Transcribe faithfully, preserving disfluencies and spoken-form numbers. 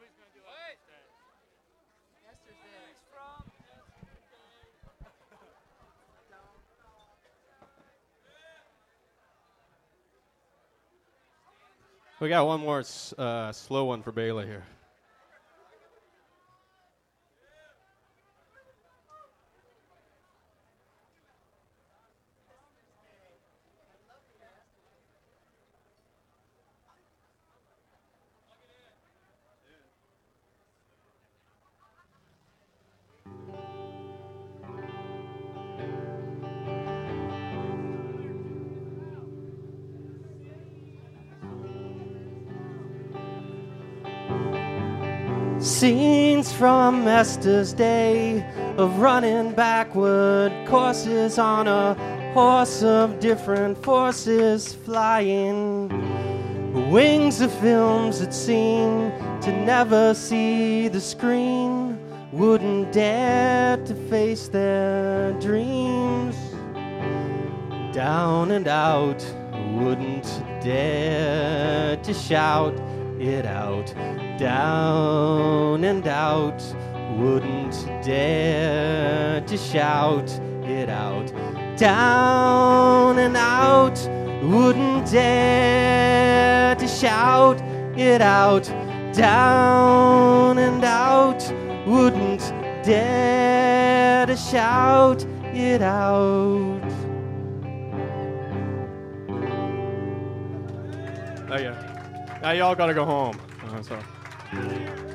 We got one more uh, slow one for Bailey here. Scenes from Esther's day of running backward courses on a horse of different forces flying. Wings of films that seem to never see the screen, wouldn't dare to face their dreams. Down and out, wouldn't dare to shout it out. Down and out, wouldn't dare to shout it out. Down and out, wouldn't dare to shout it out. Down and out, wouldn't dare to shout it out. Oh yeah. Now y'all gotta go home. Uh, so.